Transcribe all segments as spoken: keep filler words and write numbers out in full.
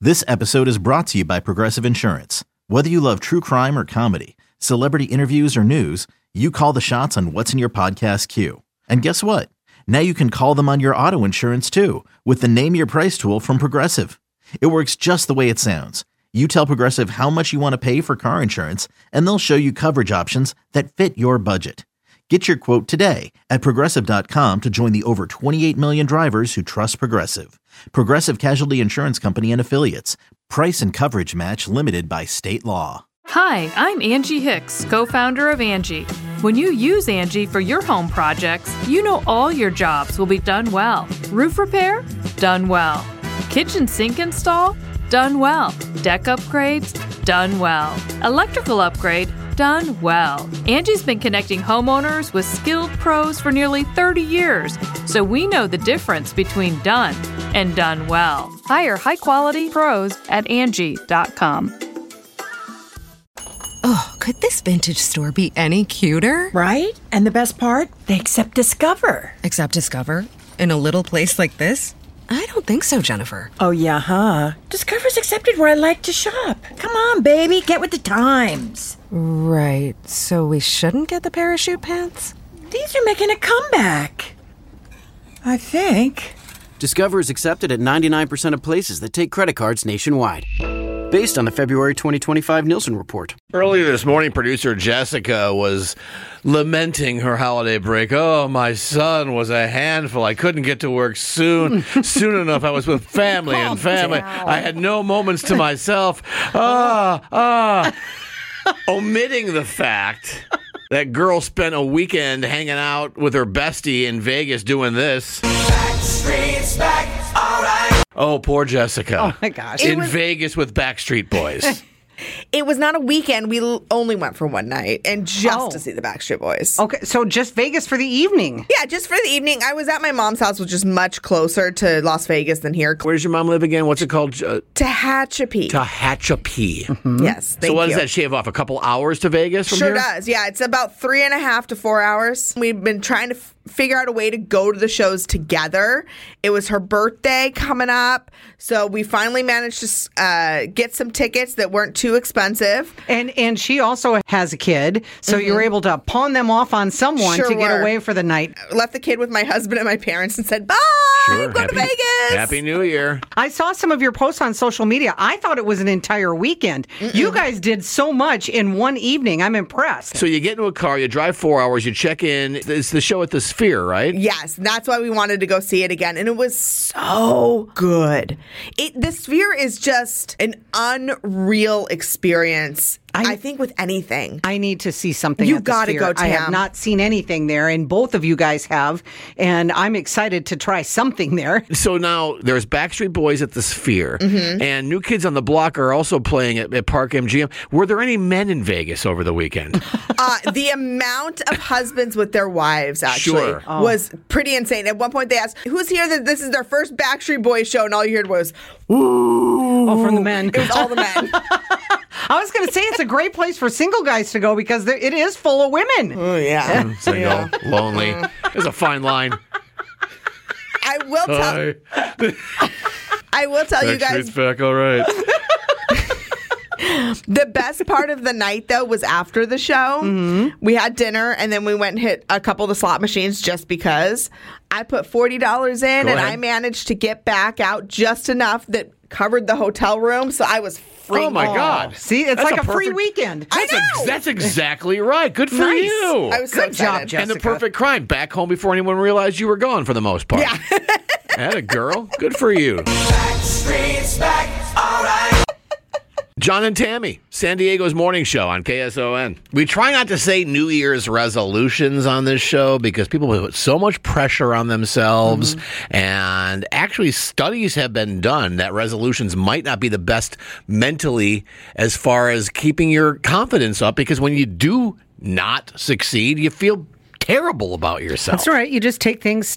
This episode is brought to you by Progressive Insurance. Whether you love true crime or comedy, celebrity interviews or news, you call the shots on what's in your podcast queue. And guess what? Now you can call them on your auto insurance too with the Name Your Price tool from Progressive. It works just the way it sounds. You tell Progressive how much you want to pay for car insurance, and they'll show you coverage options that fit your budget. Get your quote today at Progressive dot com to join the over twenty-eight million drivers who trust Progressive. Progressive Casualty Insurance Company and Affiliates. Price and coverage match limited by state law. Hi, I'm Angie Hicks, co-founder of Angie. When you use Angie for your home projects, you know all your jobs will be done well. Roof repair? Done well. Kitchen sink install? Done well. Deck upgrades? Done well. Electrical upgrade? Done well. Angie's been connecting homeowners with skilled pros for nearly thirty years, so we know the difference between done and done well. Hire high-quality pros at Angie dot com. Oh, could this vintage store be any cuter? Right? And the best part? They accept Discover. Accept Discover? In a little place like this? I don't think so, Jennifer. Oh, yeah, huh? Discover's accepted where I like to shop. Come on, baby, get with the times. Right, so we shouldn't get the parachute pants? These are making a comeback. I think. Discover is accepted at ninety-nine percent of places that take credit cards nationwide. Based on the February twenty twenty-five Nielsen report. Earlier this morning, producer Jessica was lamenting her holiday break. Oh, my son was a handful. I couldn't get to work soon, soon enough. I was with family and family. I had no moments to myself. Ah, ah. Omitting the fact that girl spent a weekend hanging out with her bestie in Vegas doing this. Backstreet's back, all right. Oh, poor Jessica. Oh, my gosh. In was- Vegas with Backstreet Boys. It was not a weekend. We l- only went for one night and just Oh. to see the Backstreet Boys. Okay, so just Vegas for the evening. Yeah, just for the evening. I was at my mom's house, which is much closer to Las Vegas than here. Where does your mom live again? What's it called? Uh, Tehachapi. Tehachapi. Mm-hmm. Yes, thank So what you. does that shave off? A couple hours to Vegas from Sure here? does. Yeah, it's about three and a half to four hours. We've been trying to f- figure out a way to go to the shows together. It was her birthday coming up, so we finally managed to uh, get some tickets that weren't too expensive. And and she also has a kid, so mm-hmm. you were able to pawn them off on someone Sure to get were. away for the night. Left the kid with my husband and my parents and said, bye, Sure. go Happy, to Vegas. Happy New Year. I saw some of your posts on social media. I thought it was an entire weekend. Mm-mm. You guys did so much in one evening. I'm impressed. So you get into a car, you drive four hours, you check in. It's the show at the Sphere, right? Yes, that's why we wanted to go see it again. And it was so good. It, the Sphere is just an unreal experience. I, I think with anything. I need to see something. You at the gotta Sphere. go, Tam. I have not seen anything there, and both of you guys have, and I'm excited to try something there. So now there's Backstreet Boys at the Sphere, Mm-hmm. and New Kids on the Block are also playing at, at Park M G M. Were there any men in Vegas over the weekend? uh, the amount of husbands with their wives actually Sure. Oh. was pretty insane. At one point they asked, who's here that this is their first Backstreet Boys show? And all you heard was, ooh. Oh, from the men. It was all the men. I was going to say it's a great place for single guys to go because there, it is full of women. Oh, yeah. Single, Yeah. lonely. There's a fine line. I will tell Hi. I will tell you guys, Backstreet's back, all right. the best part of the night, though, was after the show. Mm-hmm. We had dinner, and then we went and hit a couple of the slot machines just because. I put forty dollars in, Go and ahead. I managed to get back out just enough that covered the hotel room, so I was free. Oh, my God. See, it's That's like a a, free perfect- weekend. I That's, know. ex- that's exactly right. Good for Nice. you. I was so Good job, excited. Jessica. And the perfect crime. Back home before anyone realized you were gone for the most part. Yeah. Had a girl. Good for you. Backstreet's back, all right. John and Tammy, San Diego's morning show on K S O N. We try not to say New Year's resolutions on this show because people put so much pressure on themselves. Mm-hmm. And actually, studies have been done that resolutions might not be the best mentally as far as keeping your confidence up, because when you do not succeed, you feel terrible about yourself. That's right. You just take things step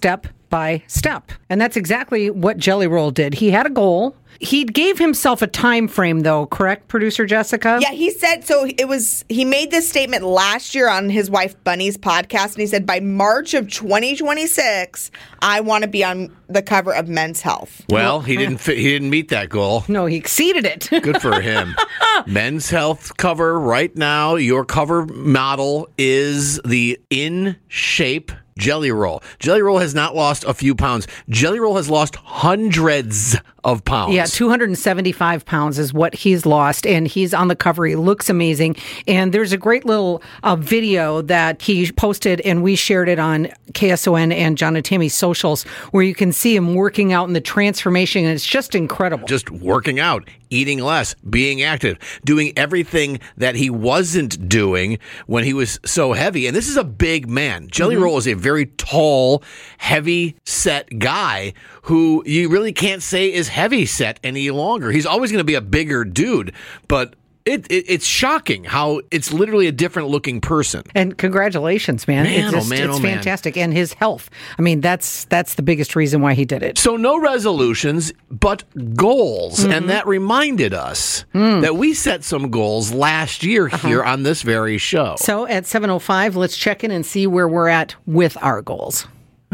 by step. And that's exactly what Jelly Roll did. He had a goal. He gave himself a time frame, though, correct, producer Jessica? Yeah, he said, so it was, he made this statement last year on his wife Bunny's podcast, and he said, by March of twenty twenty-six, I want to be on the cover of Men's Health. Well, he didn't fi- he didn't meet that goal. No, he exceeded it. Good for him. Men's Health cover right now, your cover model is the In Shape Jelly Roll. Jelly Roll has not lost a few pounds. Jelly Roll has lost hundreds of pounds. Yeah, two hundred seventy-five pounds is what he's lost, and he's on the cover. He looks amazing. And there's a great little uh, video that he posted, and we shared it on K S O N and John and Tammy's socials, where you can see him working out in the transformation, and it's just incredible. Just working out, eating less, being active, doing everything that he wasn't doing when he was so heavy. And this is a big man. Jelly mm-hmm. Roll is a very tall, heavy-set guy who you really can't say is heavy-set any longer. He's always going to be a bigger dude, but It, it, it's shocking how it's literally a different looking person. And congratulations, man. man it's just, oh man, it's oh man. fantastic. And his health. I mean, that's that's the biggest reason why he did it. So no resolutions, but goals. Mm-hmm. And that reminded us mm. that we set some goals last year uh-huh. here on this very show. So at seven oh five, let's check in and see where we're at with our goals.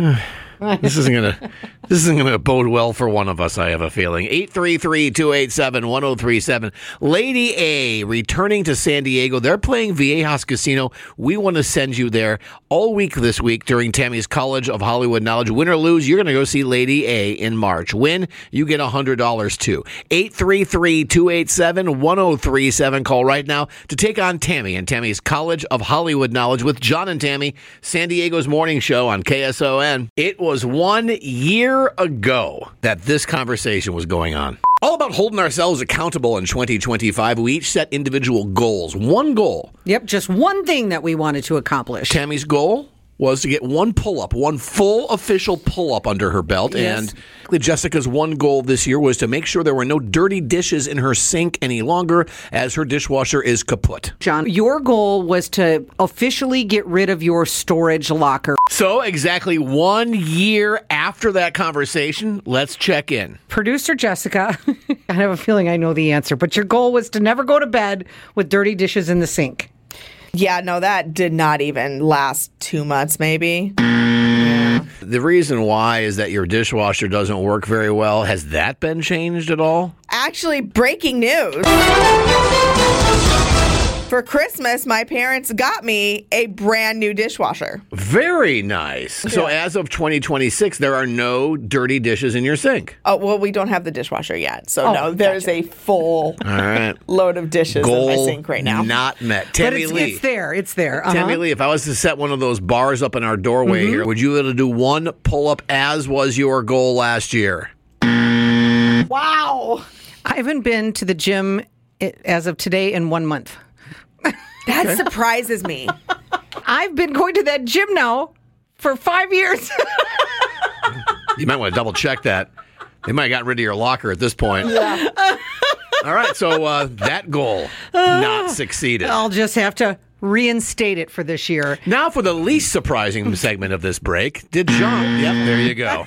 This isn't gonna this isn't gonna bode well for one of us, I have a feeling. eight three three, two eight seven, one oh three seven. Lady A returning to San Diego. They're playing Viejas Casino. We want to send you there all week this week during Tammy's College of Hollywood Knowledge. Win or lose, you're gonna go see Lady A in March. Win, you get one hundred dollars too. eight three three, two eight seven, one oh three seven. Call right now to take on Tammy and Tammy's College of Hollywood Knowledge with John and Tammy, San Diego's morning show on K S O N. It was one year ago that this conversation was going on. All about holding ourselves accountable in twenty twenty-five. We each set individual goals. One goal. Yep, just one thing that we wanted to accomplish. Tammy's goal was to get one pull-up, one full official pull-up under her belt. Yes. And Jessica's one goal this year was to make sure there were no dirty dishes in her sink any longer, as her dishwasher is kaput. John, your goal was to officially get rid of your storage locker. So exactly one year after that conversation, let's check in. Producer Jessica, I have a feeling I know the answer, but your goal was to never go to bed with dirty dishes in the sink. Yeah, no, that did not even last two months, maybe. Yeah. The reason why is that your dishwasher doesn't work very well. Has that been changed at all? Actually, breaking news. For Christmas, my parents got me a brand new dishwasher. Very nice. Yeah. So as of twenty twenty-six, there are no dirty dishes in your sink. Oh, well, we don't have the dishwasher yet. So, oh, no, there's gotcha. a full All right. load of dishes Goal in my sink right now. Not met. Tammy but it's, Lee. it's there. It's there. Uh-huh. Tammy Lee, if I was to set one of those bars up in our doorway mm-hmm. here, would you be able to do one pull-up as was your goal last year? Wow. I haven't been to the gym as of today in one month. That surprises me. I've been going to that gym now for five years. You might want to double check that. They might have gotten rid of your locker at this point. Yeah. All right, so uh, that goal not succeeded. I'll just have to reinstate it for this year. Now for the least surprising segment of this break. Did John... Yep, there you go.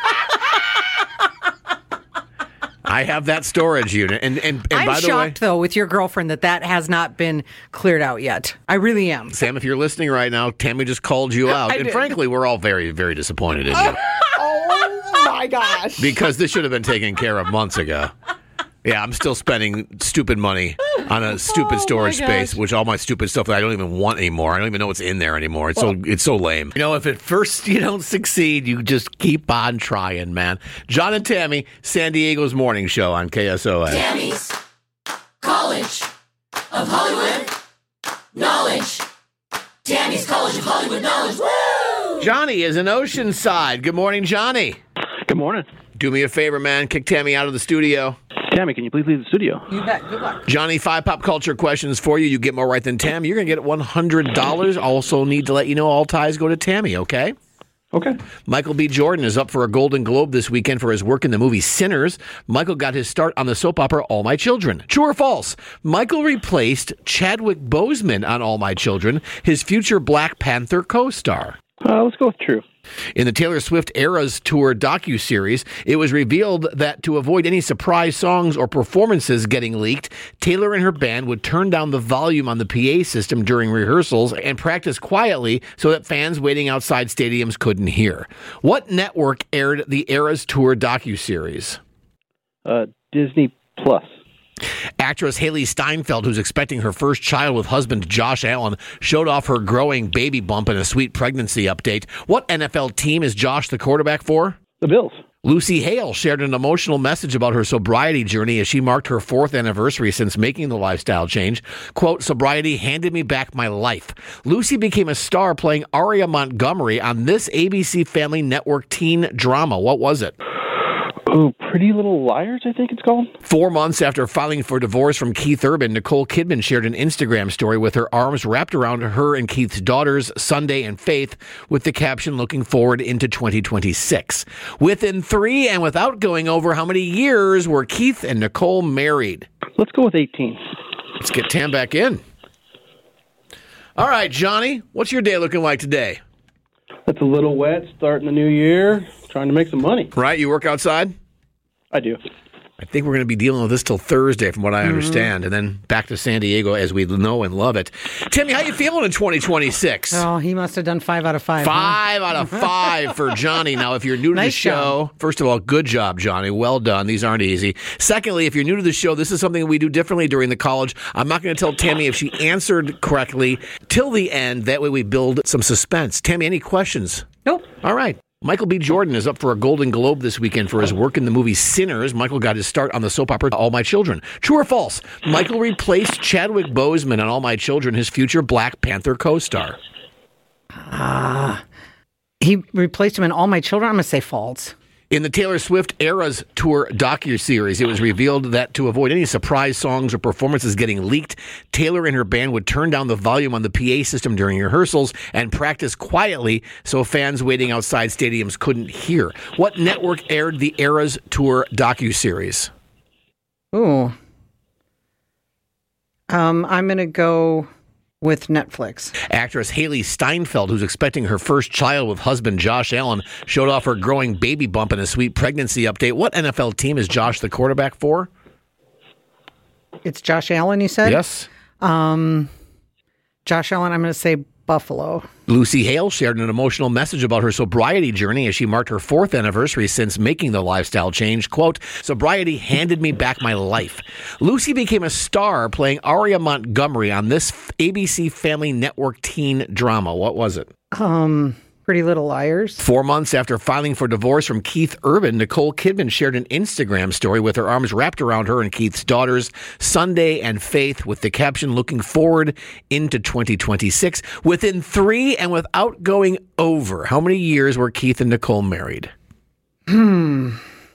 I have that storage unit. And, and, and I'm by the shocked, way, though, with your girlfriend that that has not been cleared out yet. I really am. Sam, if you're listening right now, Tammy just called you out. I and did. frankly, we're all very, very disappointed in you. Oh, my gosh. Because this should have been taken care of months ago. Yeah, I'm still spending stupid money on a stupid Oh, storage my space, gosh. which all my stupid stuff that I don't even want anymore. I don't even know what's in there anymore. It's so it's so lame. You know, if at first you don't succeed, you just keep on trying, man. John and Tammy, San Diego's morning show on K S O N. Tammy's College of Hollywood Knowledge. Tammy's College of Hollywood Knowledge. Woo! Johnny is in Oceanside. Good morning, Johnny. Good morning. Do me a favor, man. Kick Tammy out of the studio. Tammy, can you please leave the studio? You bet. Good luck. Johnny, five pop culture questions for you. You get more right than Tammy. You're going to get one hundred dollars. Also need to let you know all ties go to Tammy, okay? Okay. Michael B. Jordan is up for a Golden Globe this weekend for his work in the movie Sinners. Michael got his start on the soap opera All My Children. True or false? Michael replaced Chadwick Boseman on All My Children, his future Black Panther co-star. Uh, let's go with true. In the Taylor Swift Eras Tour docuseries, it was revealed that to avoid any surprise songs or performances getting leaked, Taylor and her band would turn down the volume on the P A system during rehearsals and practice quietly so that fans waiting outside stadiums couldn't hear. What network aired the Eras Tour docuseries? Uh, Disney Plus. Actress Haley Steinfeld, who's expecting her first child with husband Josh Allen, showed off her growing baby bump in a sweet pregnancy update. What N F L team is Josh the quarterback for? The Bills. Lucy Hale shared an emotional message about her sobriety journey as she marked her fourth anniversary since making the lifestyle change. Quote, sobriety handed me back my life. Lucy became a star playing Aria Montgomery on this A B C Family Network teen drama. What was it? Oh, Pretty Little Liars, I think it's called. Four months after filing for divorce from Keith Urban, Nicole Kidman shared an Instagram story with her arms wrapped around her and Keith's daughters, Sunday and Faith, with the caption looking forward into twenty twenty-six. Within three and without going over, how many years were Keith and Nicole married? Let's go with eighteen. Let's get Tam back in. All right, Johnny, what's your day looking like today? It's a little wet, starting the new year, trying to make some money. Right, you work outside? I do. I think we're going to be dealing with this till Thursday, from what I Mm-hmm. understand, and then back to San Diego as we know and love it. Timmy, how you feeling in twenty twenty-six? Oh, he must have done five out of five. Five huh? out of five for Johnny. Now, if you're new to Nice the show, first of all, good job, Johnny. Well done. These aren't easy. Secondly, if you're new to the show, this is something we do differently during the college. I'm not going to tell Tammy if she answered correctly till the end. That way we build some suspense. Tammy, any questions? Nope. All right. Michael B. Jordan is up for a Golden Globe this weekend for his work in the movie Sinners. Michael got his start on the soap opera All My Children. True or false? Michael replaced Chadwick Boseman on All My Children, his future Black Panther co-star. Ah. Uh, he replaced him in All My Children? I'm going to say false. In the Taylor Swift Eras Tour docuseries, it was revealed that to avoid any surprise songs or performances getting leaked, Taylor and her band would turn down the volume on the P A system during rehearsals and practice quietly so fans waiting outside stadiums couldn't hear. What network aired the Eras Tour docuseries? Ooh. Um, I'm going to go with Netflix. Actress Haley Steinfeld, who's expecting her first child with husband Josh Allen, showed off her growing baby bump in a sweet pregnancy update. What N F L team is Josh the quarterback for? It's Josh Allen, you said? Yes. Um, Josh Allen, I'm going to say Buffalo. Lucy Hale shared an emotional message about her sobriety journey as she marked her fourth anniversary since making the lifestyle change. Quote, sobriety handed me back my life. Lucy became a star playing Aria Montgomery on this A B C Family Network teen drama. What was it? Um, Pretty Little Liars. Four months after filing for divorce from Keith Urban, Nicole Kidman shared an Instagram story with her arms wrapped around her and Keith's daughters, Sunday and Faith, with the caption looking forward into twenty twenty-six. Within three and without going over, how many years were Keith and Nicole married? Hmm.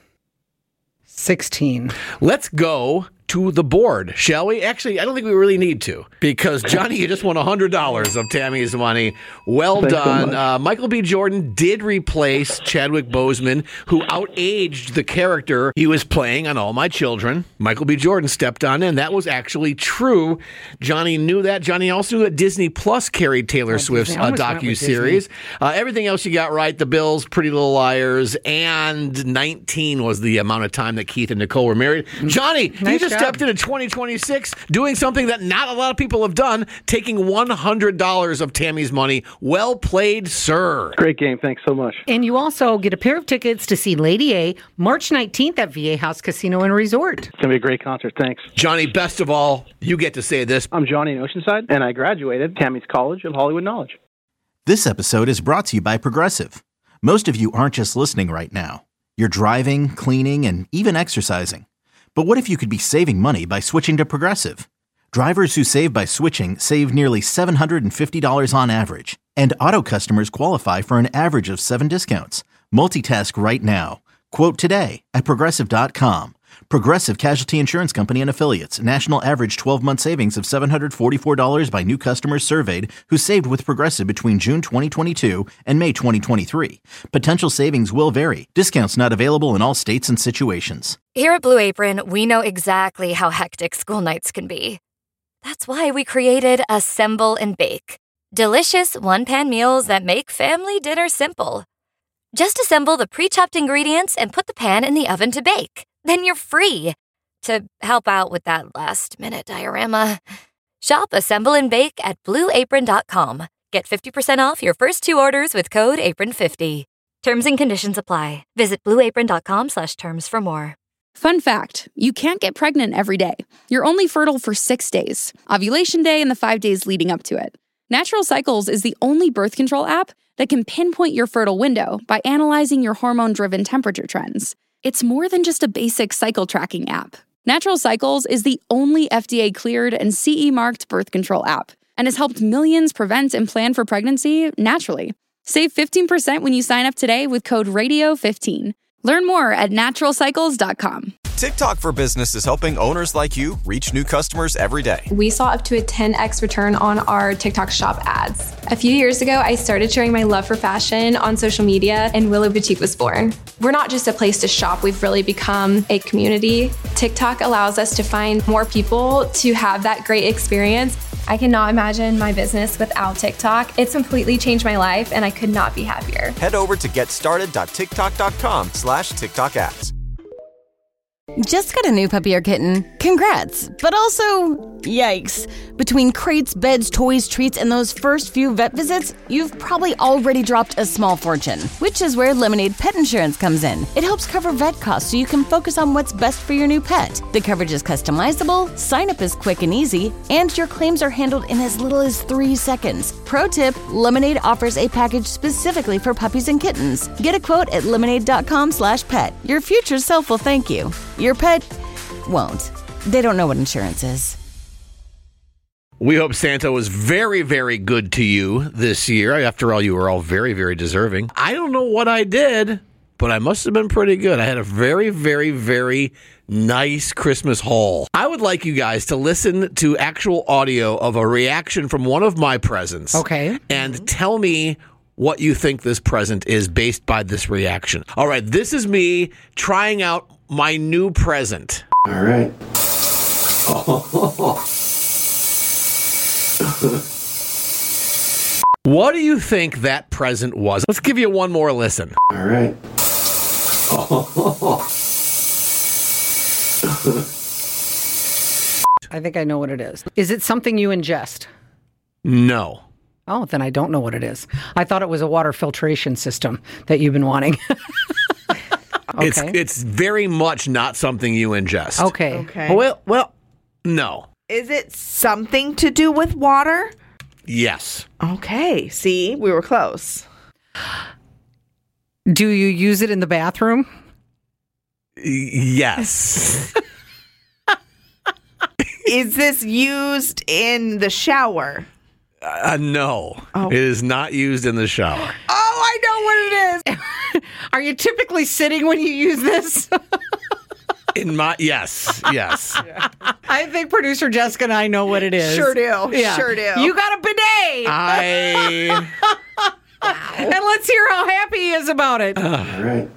sixteen. Let's go to the board, shall we? Actually, I don't think we really need to, because Johnny, you just won one hundred dollars of Tammy's money. Well Thanks done. so uh, Michael B. Jordan did replace Chadwick Boseman, who outaged the character he was playing on All My Children. Michael B. Jordan stepped on in. That was actually true. Johnny knew that. Johnny also knew that Disney Plus carried Taylor Oh, Swift's Disney. I uh, almost went with docuseries. Uh, everything else you got right. The Bills, Pretty Little Liars, and nineteen was the amount of time that Keith and Nicole were married. Johnny, you Nice just job. stepped into twenty twenty-six doing something that not a lot of people have done, taking one hundred dollars of Tammy's money. Well played, sir. Great game. Thanks so much. And you also get a pair of tickets to see Lady A March nineteenth at V A House Casino and Resort. It's going to be a great concert. Thanks. Johnny, best of all, you get to say this. I'm Johnny in Oceanside, and I graduated Tammy's College of Hollywood Knowledge. This episode is brought to you by Progressive. Most of you aren't just listening right now. You're driving, cleaning, and even exercising. But what if you could be saving money by switching to Progressive? Drivers who save by switching save nearly seven hundred fifty dollars on average. And auto customers qualify for an average of seven discounts. Multitask right now. Quote today at Progressive dot com. Progressive Casualty Insurance Company and Affiliates. National average twelve-month savings of seven hundred forty-four dollars by new customers surveyed who saved with Progressive between June twenty twenty-two and May twenty twenty-three. Potential savings will vary. Discounts not available in all states and situations. Here at Blue Apron, we know exactly how hectic school nights can be. That's why we created Assemble and Bake, Delicious one-pan meals that make family dinner simple. Just assemble the pre-chopped ingredients and put the pan in the oven to bake. Then you're free to help out with that last-minute diorama. Shop, assemble, and bake at blue apron dot com. Get fifty percent off your first two orders with code apron fifty. Terms and conditions apply. Visit blue apron dot com slash terms for more. Fun fact, you can't get pregnant every day. You're only fertile for six days. Ovulation day and the five days leading up to it. Natural Cycles is the only birth control app that can pinpoint your fertile window by analyzing your hormone-driven temperature trends. It's more than just a basic cycle tracking app. Natural Cycles is the only F D A-cleared and C E-marked birth control app and has helped millions prevent and plan for pregnancy naturally. Save fifteen percent when you sign up today with code radio fifteen. Learn more at natural cycles dot com. TikTok for Business is helping owners like you reach new customers every day. We saw up to a ten x return on our TikTok shop ads. A few years ago, I started sharing my love for fashion on social media, and Willow Boutique was born. We're not just a place to shop, we've really become a community. TikTok allows us to find more people to have that great experience. I cannot imagine my business without TikTok. It's completely changed my life, and I could not be happier. Head over to get started dot tiktok dot com slash TikTok ads. Just got a new puppy or kitten? Congrats, but also, yikes. Between crates, beds, toys, treats, and those first few vet visits, you've probably already dropped a small fortune, which is where Lemonade Pet Insurance comes in. It helps cover vet costs so you can focus on what's best for your new pet. The coverage is customizable, sign-up is quick and easy, and your claims are handled in as little as three seconds. Pro tip, Lemonade offers a package specifically for puppies and kittens. Get a quote at lemonade dot com slash pet. Your future self will thank you. Your pet won't. They don't know what insurance is. We hope Santa was very, very good to you this year. After all, you were all very, very deserving. I don't know what I did, but I must have been pretty good. I had a very, very, very nice Christmas haul. I would like you guys to listen to actual audio of a reaction from one of my presents. Okay. And tell me what you think this present is based by this reaction. All right, this is me trying out my new present. All right. What do you think that present was? Let's give you one more listen. All right. I think I know what it is. Is it something you ingest? No. Oh, then I don't know what it is. I thought it was a water filtration system that you've been wanting. Okay. It's it's very much not something you ingest. Okay. Okay. Well, well, no. Is it something to do with water? Yes. Okay. See, we were close. Do you use it in the bathroom? Yes. Is this used in the shower? Uh, no. Oh. It is not used in the shower. Oh, I know what it is. Are you typically sitting when you use this? In my yes, yes. Yeah. I think producer Jessica and I know what it is. Sure do. Yeah. Sure do. You got a bidet. I. And let's hear how happy he is about it. All right.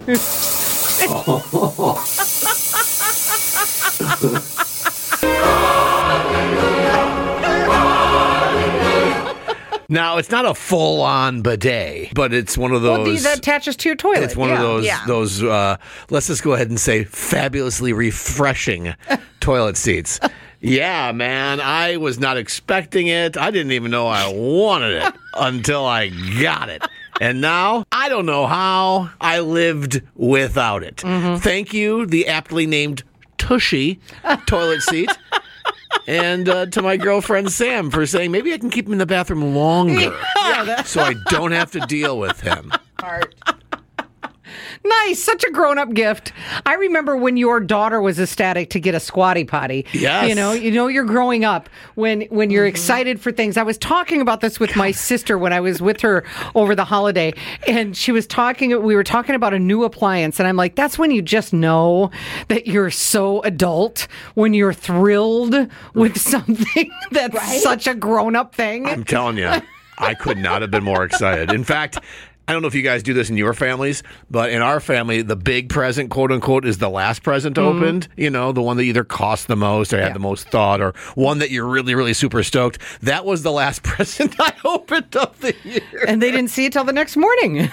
Now, it's not a full-on bidet, but it's one of those... Well, that attaches to your toilet. It's one yeah. of those, yeah. those uh, let's just go ahead and say, fabulously refreshing toilet seats. Yeah, man, I was not expecting it. I didn't even know I wanted it until I got it. And now, I don't know how I lived without it. Mm-hmm. Thank you, the aptly named Tushy toilet seat. And uh, to my girlfriend Sam for saying maybe I can keep him in the bathroom longer yeah, so I don't have to deal with him. Heart. Nice. Such a grown-up gift. I remember when your daughter was ecstatic to get a squatty potty. Yes. You know, you know you're growing up when, when you're mm-hmm. excited for things. I was talking about this with my sister when I was with her over the holiday, and she was talking, we were talking about a new appliance, and I'm like, that's when you just know that you're so adult, when you're thrilled with something that's right? such a grown-up thing. I'm telling you, I could not have been more excited. In fact, I don't know if you guys do this in your families, but in our family, the big present, quote unquote, is the last present Mm-hmm. opened. You know, the one that either cost the most or had Yeah. the most thought, or one that you're really, really super stoked. That was the last present I opened of the year. And they didn't see it till the next morning.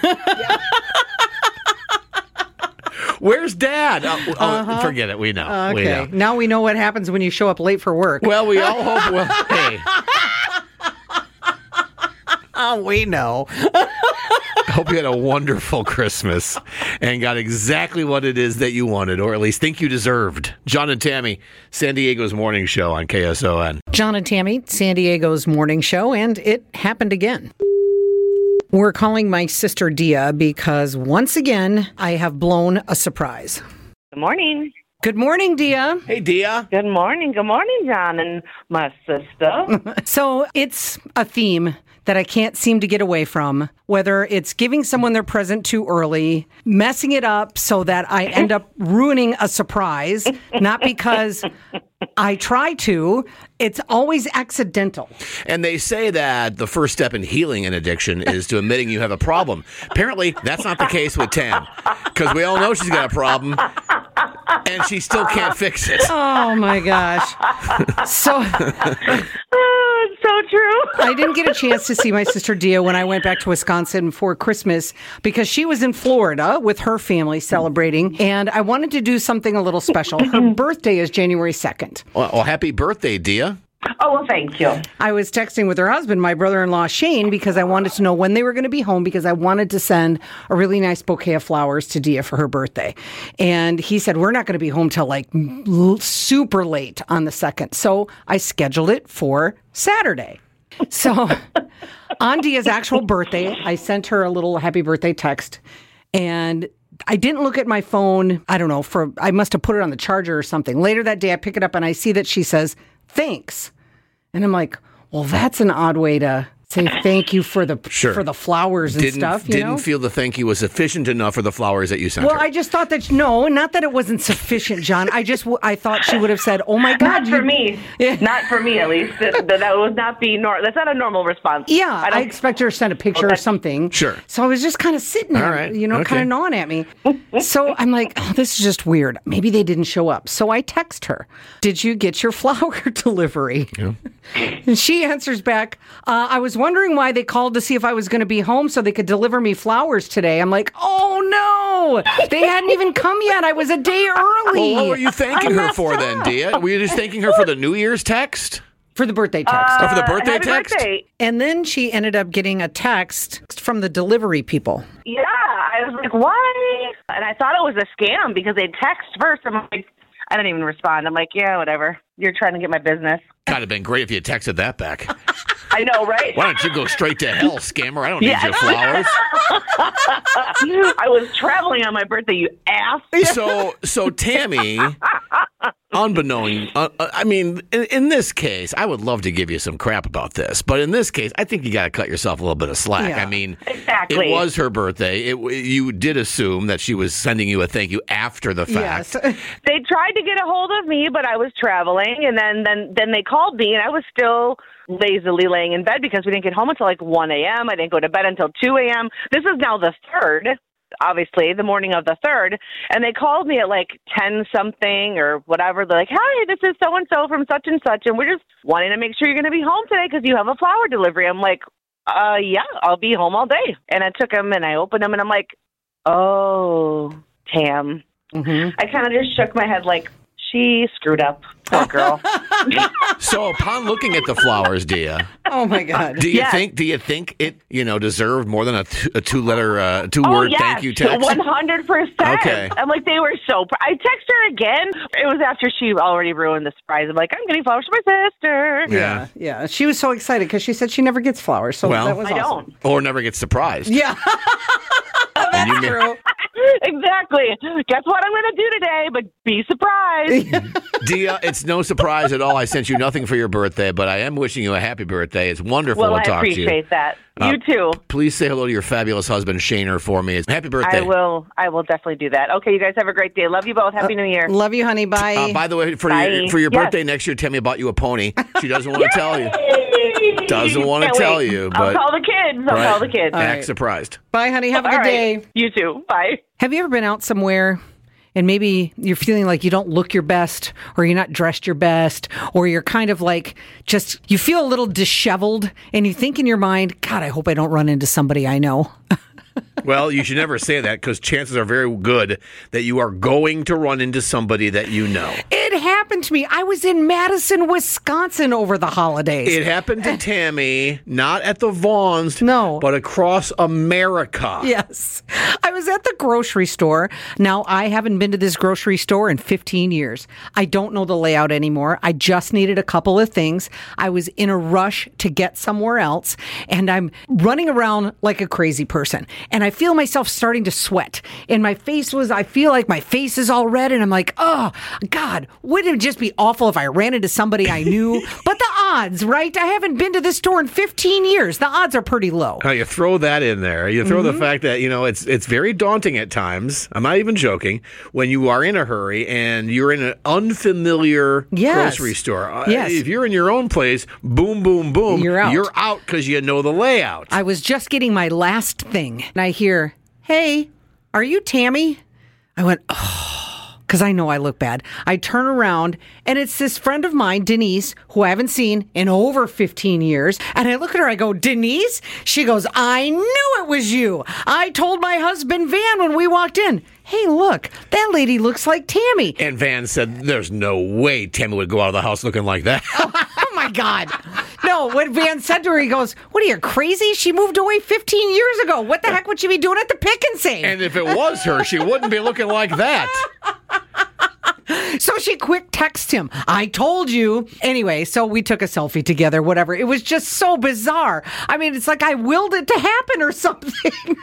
Where's Dad? Oh, oh, Uh-huh. forget it. We know. We Okay. know. Now we know what happens when you show up late for work. Well, we all hope. Well, hey, Oh, we know. I hope you had a wonderful Christmas and got exactly what it is that you wanted, or at least think you deserved. John and Tammy, San Diego's morning show on K S O N. John and Tammy, San Diego's morning show, and it happened again. We're calling my sister Dia because once again, I have blown a surprise. Good morning. Good morning, Dia. Hey, Dia. Good morning. Good morning, John and my sister. So it's a theme that I can't seem to get away from, whether it's giving someone their present too early, messing it up so that I end up ruining a surprise, not because I try to, it's always accidental. And they say that the first step in healing an addiction is to admitting you have a problem. Apparently, that's not the case with Tam, because we all know she's got a problem, and she still can't fix it. Oh, my gosh. So... Oh, it's so true. I didn't get a chance to see my sister Dia when I went back to Wisconsin for Christmas because she was in Florida with her family celebrating, and I wanted to do something a little special. Her birthday is January second. Well, well, happy birthday, Dia. Oh, well, thank you. I was texting with her husband, my brother-in-law Shane, because I wanted to know when they were going to be home because I wanted to send a really nice bouquet of flowers to Dia for her birthday. And he said, we're not going to be home till like l- super late on the second. So I scheduled it for Saturday. So on Dia's actual birthday, I sent her a little happy birthday text, and I didn't look at my phone. I don't know, for I must have put it on the charger or something. Later that day, I pick it up and I see that she says, thanks. And I'm like, well, that's an odd way to say thank you for the Sure. for the flowers and Didn't, stuff. You didn't know? feel the thank you was sufficient enough for the flowers that you sent Well, her. I just thought that no, not that it wasn't sufficient, John. I just I thought she would have said, "Oh my God!" Not for you- me. Not for me, at least. That, that would not be nor. That's not a normal response. Yeah, I, I, don't, expect her to send a picture or something. Sure. So I was just kind of sitting there, All right. you know, Okay. kind of gnawing at me. So I'm like, oh, this is just weird. Maybe they didn't show up. So I text her, did you get your flower delivery? Yeah. And she answers back, uh, I was wondering why they called to see if I was going to be home so they could deliver me flowers today. I'm like, oh no, they hadn't even come yet. I was a day early. Well, what were you thanking I her for messed then, up. Dia? Were you just thanking her for the New Year's text? For the birthday text. Oh, for the birthday happy text? birthday. And then she ended up getting a text from the delivery people. Yeah, I was like, why? And I thought it was a scam because they text first. I'm like, I didn't even respond. I'm like, yeah, whatever. You're trying to get my business. Kind of been great if you had texted that back. I know, right? Why don't you go straight to hell, scammer? I don't need Yeah. your flowers. I was traveling on my birthday, you ass. So, so Tammy, unbeknown, uh, uh, I mean, in, in this case, I would love to give you some crap about this, but in this case, I think you got to cut yourself a little bit of slack. Yeah. I mean, Exactly. it was her birthday. It, you did assume that she was sending you a thank you after the fact. Yes. They tried to get a hold of me, but I was traveling, and then then then they called me, and I was still lazily laying in bed because we didn't get home until like one a.m. I didn't go to bed until two a.m. This is now the third, obviously, the morning of the third, and they called me at like ten something or whatever. They're like, hi, this is so-and-so from such and such, and we're just wanting to make sure you're going to be home today because you have a flower delivery. I'm like, uh, yeah, I'll be home all day. And I took them, and I opened them, and I'm like, oh, Tam. Mm-hmm. I kind of just shook my head like, she screwed up. Poor girl. So upon looking at the flowers, Dia, Oh my God. do you Yes. think do you think it you know deserved more than a, t- a two letter uh, two Oh, word yes, thank you text? one hundred percent. Okay. I'm like, they were so... Pr- I text her again. It was after she already ruined the surprise. I'm like, I'm getting flowers for my sister. Yeah. Yeah, she was so excited because she said she never gets flowers. So Well, that was I awesome. don't. Or never get surprised. Yeah. And you may- True. Exactly. Guess what I'm going to do today? But be surprised. Dia, it's no surprise at all. I sent you nothing for your birthday, but I am wishing you a happy birthday. It's wonderful well, to I talk to you. appreciate that. Uh, You too. Please say hello to your fabulous husband, Shaner, for me. It's happy birthday. I will. I will definitely do that. Okay, you guys have a great day. Love you both. Happy New Year. Love you, honey. Bye. Uh, by the way, for Bye. your for your Yes. birthday next year, Tammy bought you a pony. She doesn't want to tell you. Doesn't want to Can't tell wait. you, I'll but call the kids. kids. I'll Right. call the kids. Act right. surprised. Bye, honey. Have a All good right. day. You too. Bye. Have you ever been out somewhere and maybe you're feeling like you don't look your best, or you're not dressed your best, or you're kind of like just, you feel a little disheveled, and you think in your mind, God, I hope I don't run into somebody I know? Well, you should never say that, because chances are very good that you are going to run into somebody that you know. It happened to me. I was in Madison, Wisconsin over the holidays. It happened to Tammy, not at the Vaughns, no, but across America. Yes. I was at the grocery store. Now, I haven't been to this grocery store in fifteen years. I don't know the layout anymore. I just needed a couple of things. I was in a rush to get somewhere else, and I'm running around like a crazy person. And I feel myself starting to sweat. And my face was, I feel like my face is all red, and I'm like, oh, God, wouldn't it just be awful if I ran into somebody I knew? But the odds, right? I haven't been to this store in fifteen years. The odds are pretty low. Oh, you throw that in there. You throw Mhm. the fact that, you know, it's it's very daunting at times. I'm not even joking. When you are in a hurry and you're in an unfamiliar Yes. grocery store. Uh, Yes. If you're in your own place, boom, boom, boom. You're out. You're out because you know the layout. I was just getting my last thing, and I hear, hey, are you Tammy? I went, oh, because I know I look bad. I turn around, and it's this friend of mine, Denise, who I haven't seen in over fifteen years. And I look at her, I go, Denise? She goes, I knew it was you. I told my husband, Van, when we walked in, hey, look, that lady looks like Tammy. And Van said, there's no way Tammy would go out of the house looking like that. Oh, my God. No, what Van said to her, he goes, what are you, crazy? She moved away fifteen years ago. What the heck would she be doing at the pick and save? And if it was her, she wouldn't be looking like that. So she quick texted him, I told you. Anyway, so we took a selfie together, whatever. It was just so bizarre. I mean, it's like I willed it to happen or something.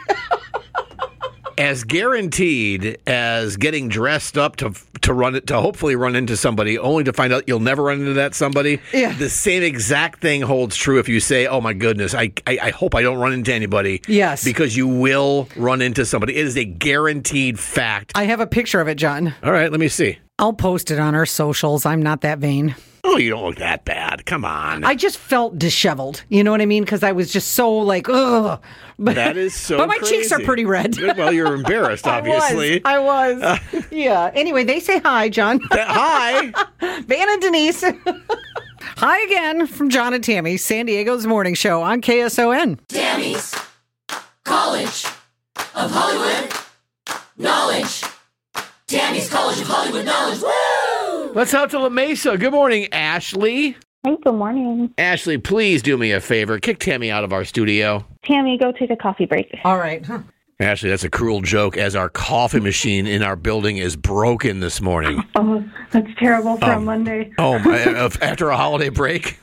As guaranteed as getting dressed up to to run it to hopefully run into somebody, only to find out you'll never run into that somebody. Yeah. The same exact thing holds true if you say, "Oh my goodness, I, I I hope I don't run into anybody." Yes, because you will run into somebody. It is a guaranteed fact. I have a picture of it, John. All right, let me see. I'll post it on our socials. I'm not that vain. Oh, you don't look that bad. Come on. I just felt disheveled. You know what I mean? Because I was just so like, ugh. But, that is so But my crazy. cheeks are pretty red. Well, you're embarrassed, obviously. I was. I was. Yeah. Anyway, they say hi, John. Hi. Van and Denise. Hi again from John and Tammy, San Diego's morning show on K S O N. Tammy's College of Hollywood Knowledge. Tammy's College of Hollywood Knowledge. Woo! Let's out to La Mesa. Good morning, Ashley. Hey, good morning. Ashley, please do me a favor. Kick Tammy out of our studio. Tammy, go take a coffee break. All right. Huh. Ashley, that's a cruel joke, as our coffee machine in our building is broken this morning. Oh, that's terrible for Oh. a Monday. Oh, my, after a holiday break?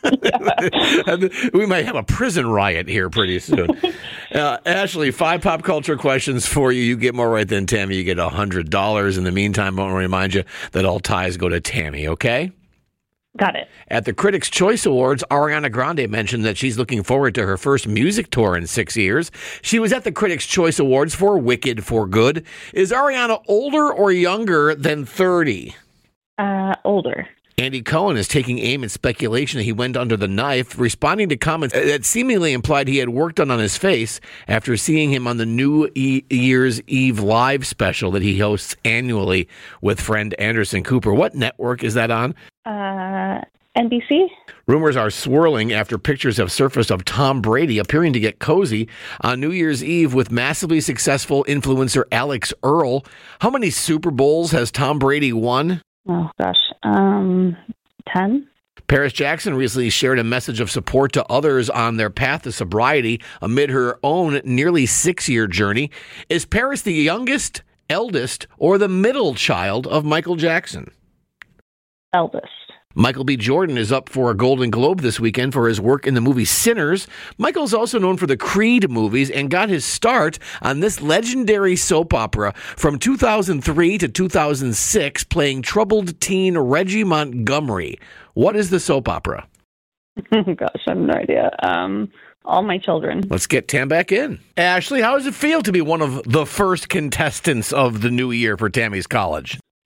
We might have a prison riot here pretty soon. Uh, Ashley, five pop culture questions for you. You get more right than Tammy. You get one hundred dollars. In the meantime, I want to remind you that all ties go to Tammy, okay? Got it. At the Critics' Choice Awards, Ariana Grande mentioned that she's looking forward to her first music tour in six years. She was at the Critics' Choice Awards for Wicked for Good. Is Ariana older or younger than thirty? Uh, older. Andy Cohen is taking aim at speculation that he went under the knife, responding to comments that seemingly implied he had work done on his face after seeing him on the New e- Year's Eve live special that he hosts annually with friend Anderson Cooper. What network is that on? Uh, N B C? Rumors are swirling after pictures have surfaced of Tom Brady appearing to get cozy on New Year's Eve with massively successful influencer Alex Earl. How many Super Bowls has Tom Brady won? Oh, gosh. Um, ten? Paris Jackson recently shared a message of support to others on their path to sobriety amid her own nearly six-year journey. Is Paris the youngest, eldest, or the middle child of Michael Jackson? Eldest. Michael B. Jordan is up for a Golden Globe this weekend for his work in the movie Sinners. Michael's also known for the Creed movies and got his start on this legendary soap opera from two thousand three to two thousand six, playing troubled teen Reggie Montgomery. What is the soap opera? Oh, gosh, I have no idea. Um, All My Children. Let's get Tam back in. Ashley, how does it feel to be one of the first contestants of the new year for Tammy's College?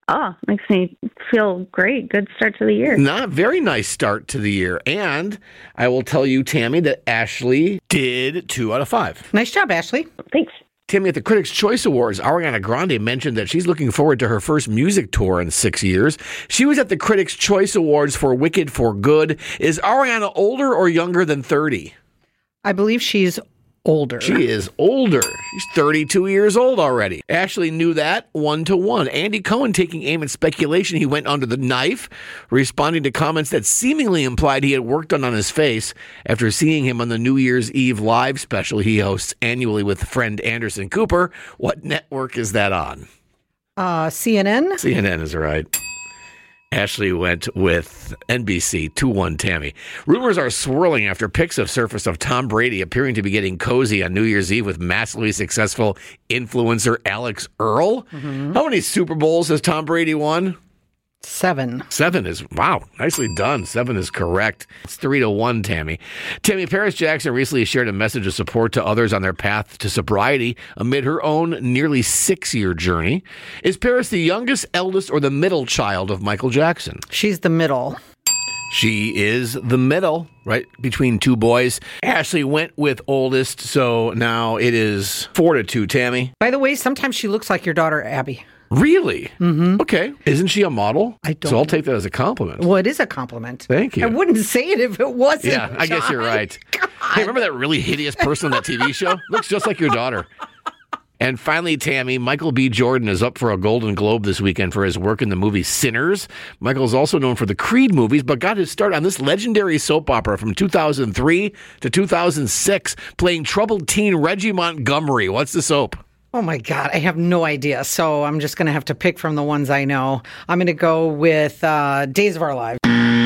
Oh, makes me feel great. Good start to the year. Not very nice start to the year. And I will tell you, Tammy, that Ashley did two out of five. Nice job, Ashley. Thanks. Tammy, at the Critics' Choice Awards, Ariana Grande mentioned that she's looking forward to her first music tour in six years. She was at the Critics' Choice Awards for Wicked for Good. Is Ariana older or younger than thirty? I believe she's older. She is older. She's thirty-two years old already. Ashley knew that one to one. Andy Cohen taking aim at speculation he went under the knife, responding to comments that seemingly implied he had work done on his face after seeing him on the New Year's Eve live special he hosts annually with friend Anderson Cooper. What network is that on? Uh, C N N? C N N is right. Ashley went with N B C, two one Tammy. Rumors are swirling after pics have surfaced of Tom Brady appearing to be getting cozy on New Year's Eve with massively successful influencer Alex Earl. Mm-hmm. How many Super Bowls has Tom Brady won? Seven. Seven is, wow, nicely done. Seven is correct. It's three to one, Tammy. Tammy, Paris Jackson recently shared a message of support to others on their path to sobriety amid her own nearly six-year journey. Is Paris the youngest, eldest, or the middle child of Michael Jackson? She's the middle. She is the middle, right between two boys. Ashley went with oldest, so now it is four to two, Tammy. By the way, sometimes she looks like your daughter, Abby. Really? Mm-hmm. Okay. Isn't she a model? I don't. So I'll take that as a compliment. Well, it is a compliment. Thank you. I wouldn't say it if it wasn't. Yeah, I guess John. you're right. Hey, remember that really hideous person on that T V show? Looks just like your daughter. And finally, Tammy, Michael B. Jordan is up for a Golden Globe this weekend for his work in the movie Sinners. Michael is also known for the Creed movies, but got his start on this legendary soap opera from two thousand three to two thousand six, playing troubled teen Reggie Montgomery. What's the soap? Oh, my God. I have no idea. So I'm just going to have to pick from the ones I know. I'm going to go with uh, Days of Our Lives.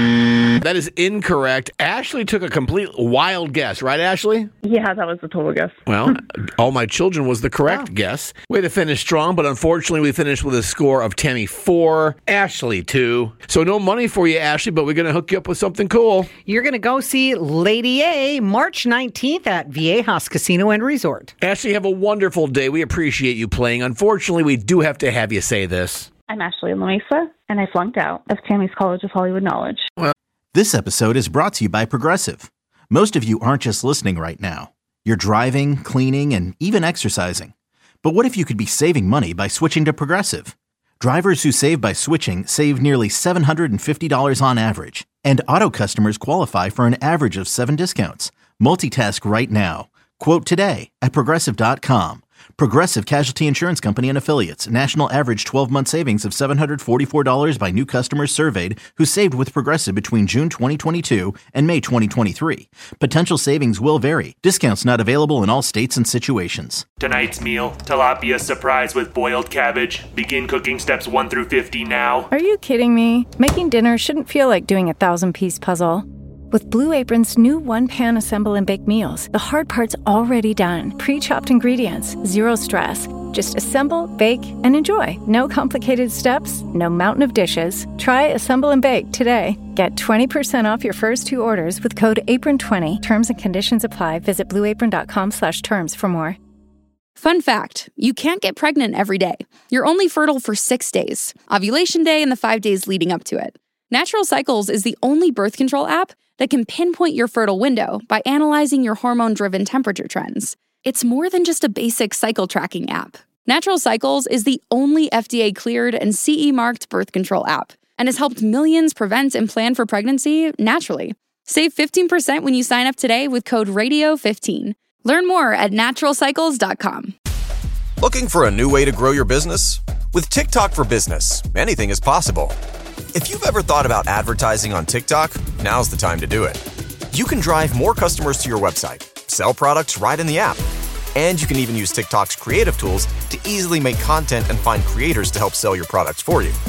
That is incorrect. Ashley took a complete wild guess, right, Ashley? Yeah, that was the total guess. Well, All My Children was the correct oh. guess. Way to finish strong, but unfortunately we finished with a score of Tammy four, Ashley two. So no money for you, Ashley, but we're going to hook you up with something cool. You're going to go see Lady A March nineteenth at Viejas Casino and Resort. Ashley, have a wonderful day. We appreciate you playing. Unfortunately, we do have to have you say this. I'm Ashley Lamesa, and I flunked out of Tammy's College of Hollywood Knowledge. Well, this episode is brought to you by Progressive. Most of you aren't just listening right now. You're driving, cleaning, and even exercising. But what if you could be saving money by switching to Progressive? Drivers who save by switching save nearly seven hundred fifty dollars on average. And auto customers qualify for an average of seven discounts. Multitask right now. Quote today at Progressive dot com. Progressive Casualty Insurance Company and Affiliates. National average twelve-month savings of seven hundred forty-four dollars by new customers surveyed who saved with Progressive between June twenty twenty-two and May twenty twenty-three. Potential savings will vary. Discounts not available in all states and situations. Tonight's meal, tilapia surprise with boiled cabbage. Begin cooking steps one through fifty now. Are you kidding me? Making dinner shouldn't feel like doing a thousand-piece puzzle. With Blue Apron's new one-pan assemble and bake meals, the hard part's already done. Pre-chopped ingredients, zero stress. Just assemble, bake, and enjoy. No complicated steps, no mountain of dishes. Try Assemble and Bake today. Get twenty percent off your first two orders with code apron twenty. Terms and conditions apply. Visit blueapron.com slash terms for more. Fun fact, you can't get pregnant every day. You're only fertile for six days. Ovulation day and the five days leading up to it. Natural Cycles is the only birth control app that can pinpoint your fertile window by analyzing your hormone-driven temperature trends. It's more than just a basic cycle tracking app. Natural Cycles is the only F D A-cleared and C E-marked birth control app and has helped millions prevent and plan for pregnancy naturally. Save fifteen percent when you sign up today with code radio fifteen. Learn more at natural cycles dot com. Looking for a new way to grow your business? With TikTok for Business, anything is possible. If you've ever thought about advertising on TikTok, now's the time to do it. You can drive more customers to your website, sell products right in the app, and you can even use TikTok's creative tools to easily make content and find creators to help sell your products for you.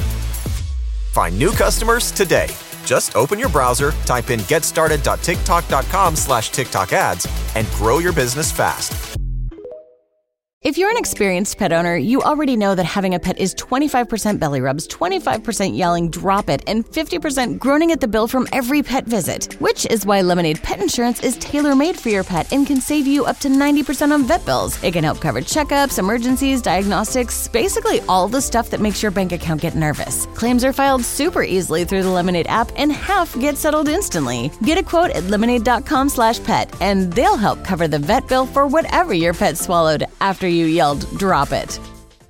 Find new customers today. Just open your browser, type in getstarted.tiktok.com slash TikTok ads, and grow your business fast. If you're an experienced pet owner, you already know that having a pet is twenty-five percent belly rubs, twenty-five percent yelling, drop it, and fifty percent groaning at the bill from every pet visit. Which is why Lemonade Pet Insurance is tailor-made for your pet and can save you up to ninety percent on vet bills. It can help cover checkups, emergencies, diagnostics, basically all the stuff that makes your bank account get nervous. Claims are filed super easily through the Lemonade app, and half get settled instantly. Get a quote at lemonade.com slash pet, and they'll help cover the vet bill for whatever your pet swallowed after you yelled, drop it.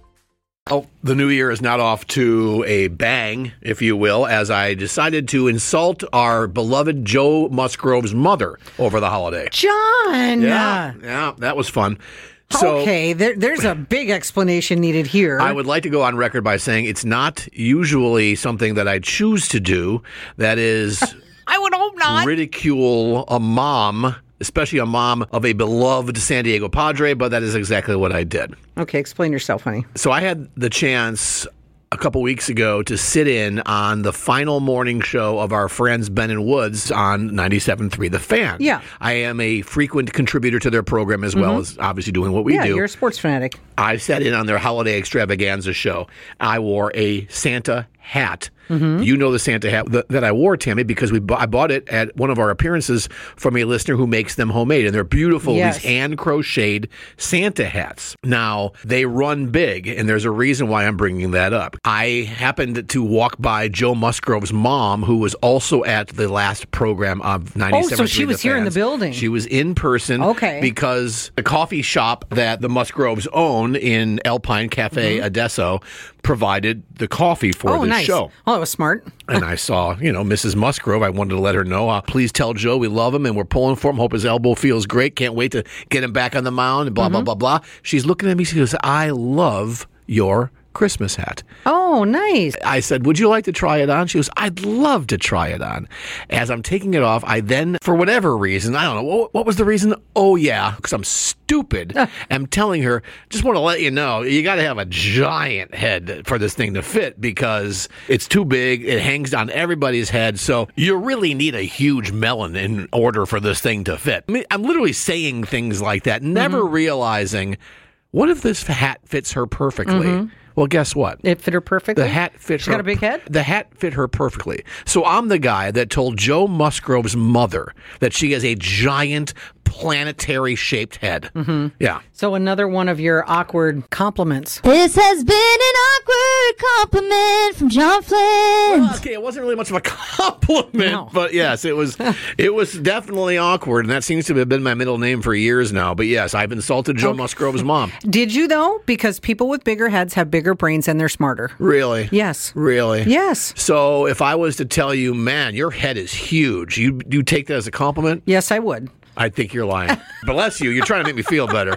Oh, the new year is not off to a bang, if you will, as I decided to insult our beloved Joe Musgrove's mother over the holiday. John! Yeah, yeah, that was fun. So, okay, there, there's a big explanation needed here. I would like to go on record by saying it's not usually something that I choose to do. That is, I would hope not. Ridicule a mom, especially a mom of a beloved San Diego Padre, but that is exactly what I did. Okay, explain yourself, honey. So I had the chance a couple weeks ago to sit in on the final morning show of our friends Ben and Woods on ninety-seven point three The Fan. Yeah. I am a frequent contributor to their program as well Mhm. as obviously doing what we yeah, do. You're a sports fanatic. I sat in on their holiday extravaganza show. I wore a Santa hat. Mhm. You know the Santa hat th- that I wore, Tammy, because we bu- I bought it at one of our appearances from a listener who makes them homemade, and they're beautiful. Yes. These hand-crocheted Santa hats. Now, they run big, and there's a reason why I'm bringing that up. I happened to walk by Joe Musgrove's mom, who was also at the last program of ninety-seven. Oh, so she was here in the building. She was in person. Okay. Because the coffee shop that the Musgroves own in Alpine Cafe Mhm. Adesso provided the coffee for oh, the nice. show. Oh, that was smart. And I saw, you know, Missus Musgrove. I wanted to let her know, uh, please tell Joe we love him and we're pulling for him. Hope his elbow feels great. Can't wait to get him back on the mound and blah, Mm-hmm. blah, blah, blah. She's looking at me. She goes, I love your Christmas hat. Oh, nice. I said, would you like to try it on? She goes, I'd love to try it on. As I'm taking it off, I then, for whatever reason, I don't know, what, what was the reason? Oh, yeah, because I'm stupid. I'm telling her, just want to let you know, you got to have a giant head for this thing to fit because it's too big. It hangs on everybody's head. So you really need a huge melon in order for this thing to fit. I mean, I'm literally saying things like that, never Mm-hmm. realizing, what if this hat fits her perfectly? Mhm. Well, guess what? It fit her perfectly? The hat fit She's her. got a big head? The hat fit her perfectly. So I'm the guy that told Joe Musgrove's mother that she has a giant planetary shaped head. Mm-hmm. Yeah. So another one of your awkward compliments. This has been an awkward compliment from John Flynn. Well, okay, it wasn't really much of a compliment, but yes, it was. It was definitely awkward, and that seems to have been my middle name for years now. But yes, I've insulted Joe Musgrove's mom. Did you, though? Because people with bigger heads have bigger brains and they're smarter. Really? Yes. Really? Yes. So if I was to tell you, man, your head is huge, you you take that as a compliment? Yes, I would. I think you're lying. Bless you. You're trying to make me feel better.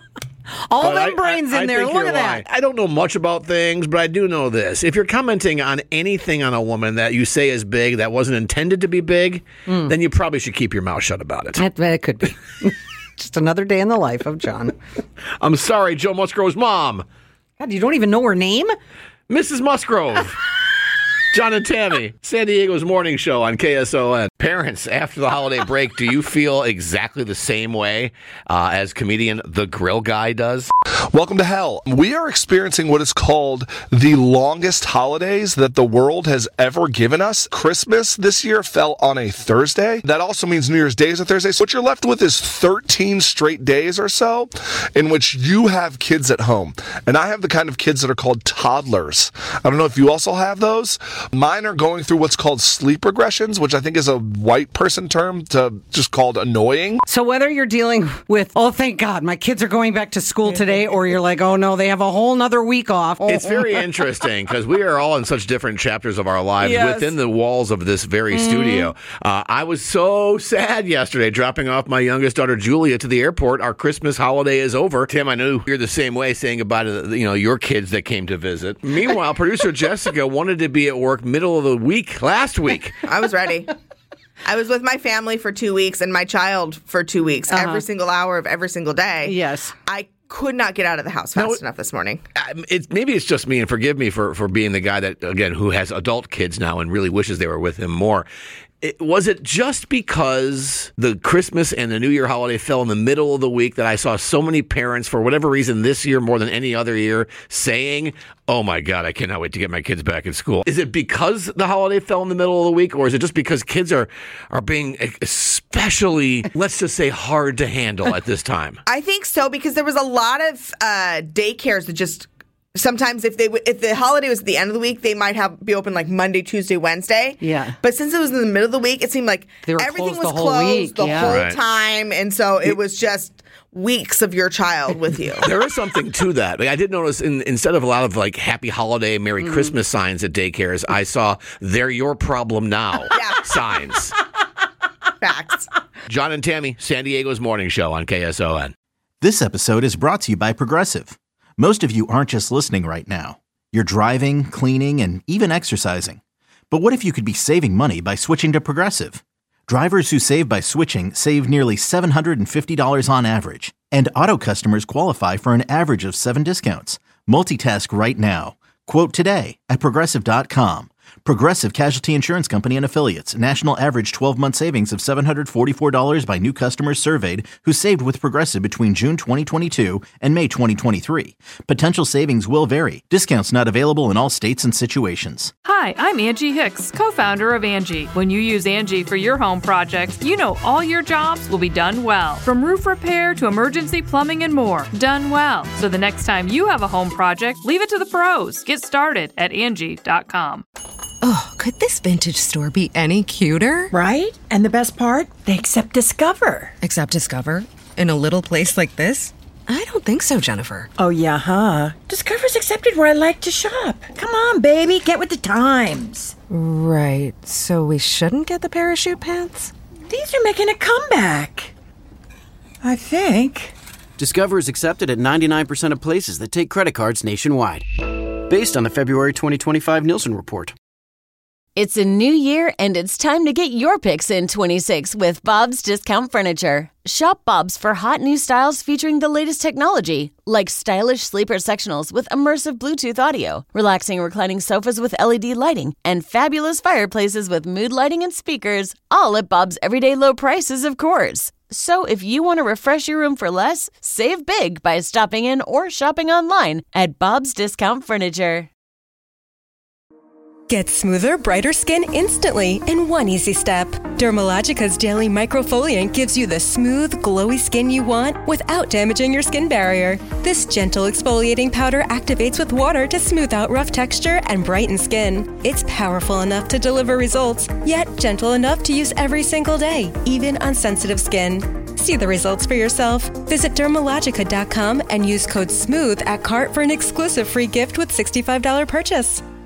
All But them I- brains I- in I there. think Look you're at that. lying. I don't know much about things, but I do know this. If you're commenting on anything on a woman that you say is big that wasn't intended to be big, Mm. then you probably should keep your mouth shut about it. That, that could be. Just another day in the life of John. I'm sorry, Joe Musgrove's mom. God, you don't even know her name? Missus Musgrove. John and Tammy, San Diego's morning show on K S O N. Parents, after the holiday break, do you feel exactly the same way uh, as comedian The Grill Guy does? Welcome to hell. We are experiencing what is called the longest holidays that the world has ever given us. Christmas this year fell on a Thursday. That also means New Year's Day is a Thursday. So what you're left with is thirteen straight days or so in which you have kids at home. And I have the kind of kids that are called toddlers. I don't know if you also have those. Mine are going through what's called sleep regressions, which I think is a white person term to just called annoying. So whether you're dealing with, oh, thank God, my kids are going back to school today, or you're like, oh, no, they have a whole nother week off. It's very interesting because we are all in such different chapters of our lives Yes. within the walls of this very Mhm. studio. Uh, I was so sad yesterday dropping off my youngest daughter, Julia, to the airport. Our Christmas holiday is over. Tim, I know you're the same way, saying goodbye to the, you know, your kids that came to visit. Meanwhile, producer Jessica wanted to be at work middle of the week last week. I was ready. I was with my family for two weeks and my child for two weeks, Uh-huh. every single hour of every single day. Yes. I could not get out of the house fast No, enough this morning. Um, It's, maybe it's just me, and forgive me for, for being the guy that, again, who has adult kids now and really wishes they were with him more. It, was it just because the Christmas and the New Year holiday fell in the middle of the week that I saw so many parents, for whatever reason this year more than any other year, saying, oh my God, I cannot wait to get my kids back in school? Is it because the holiday fell in the middle of the week, or is it just because kids are, are being especially, let's just say, hard to handle at this time? I think so, because there was a lot of uh, daycares that just... Sometimes if they w- if the holiday was at the end of the week, they might have be open like Monday, Tuesday, Wednesday. Yeah. But since it was in the middle of the week, it seemed like They were everything closed was the whole closed week, the yeah. whole Right. time, and so it was just weeks of your child with you. There is something to that. Like, I did notice in, instead of a lot of like Happy Holiday, Merry Mm-hmm. Christmas signs at daycares, I saw "They're Your Problem Now" Yeah. signs. Facts. John and Tammy, San Diego's morning show on K S O N. This episode is brought to you by Progressive. Most of you aren't just listening right now. You're driving, cleaning, and even exercising. But what if you could be saving money by switching to Progressive? Drivers who save by switching save nearly seven hundred fifty dollars on average. And auto customers qualify for an average of seven discounts. Multitask right now. Quote today at Progressive dot com. Progressive Casualty Insurance Company and Affiliates. National average twelve-month savings of seven hundred forty-four dollars by new customers surveyed who saved with Progressive between June twenty twenty-two and May twenty twenty-three. Potential savings will vary. Discounts not available in all states and situations. Hi, I'm Angie Hicks, co-founder of Angie. When you use Angie for your home projects, you know all your jobs will be done well. From roof repair to emergency plumbing and more, done well. So the next time you have a home project, leave it to the pros. Get started at Angie dot com. Oh, could this vintage store be any cuter? Right? And the best part? They accept Discover. Accept Discover? In a little place like this? I don't think so, Jennifer. Oh, yeah, huh? Discover's accepted where I like to shop. Come on, baby, get with the times. Right, so we shouldn't get the parachute pants? These are making a comeback. I think. Discover is accepted at ninety-nine percent of places that take credit cards nationwide. Based on the February twenty twenty-five Nielsen report. It's a new year, and it's time to get your picks in twenty-six with Bob's Discount Furniture. Shop Bob's for hot new styles featuring the latest technology, like stylish sleeper sectionals with immersive Bluetooth audio, relaxing reclining sofas with L E D lighting, and fabulous fireplaces with mood lighting and speakers, all at Bob's everyday low prices, of course. So if you want to refresh your room for less, save big by stopping in or shopping online at Bob's Discount Furniture. Get smoother, brighter skin instantly in one easy step. Dermalogica's daily microfoliant gives you the smooth, glowy skin you want without damaging your skin barrier. This gentle exfoliating powder activates with water to smooth out rough texture and brighten skin. It's powerful enough to deliver results, yet gentle enough to use every single day, even on sensitive skin. See the results for yourself. Visit Dermalogica dot com and use code SMOOTH at cart for an exclusive free gift with sixty-five dollars purchase.